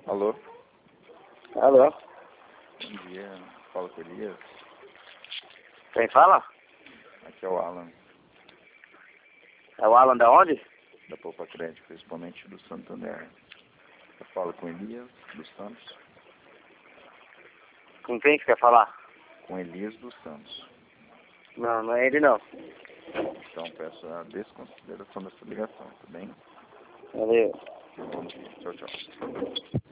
Alô? Alô? Bom dia, fala com o Elias. Quem fala? Aqui é o Alan, É o Alan da onde? da Poupa Crédito, principalmente do Santander. Eu falo com o Elias dos Santos. Com quem que você quer falar? Com Elias dos Santos. Não, não é ele não. Então peço a desconsideração dessa ligação, tá bem? Valeu. Bom dia, tchau, tchau.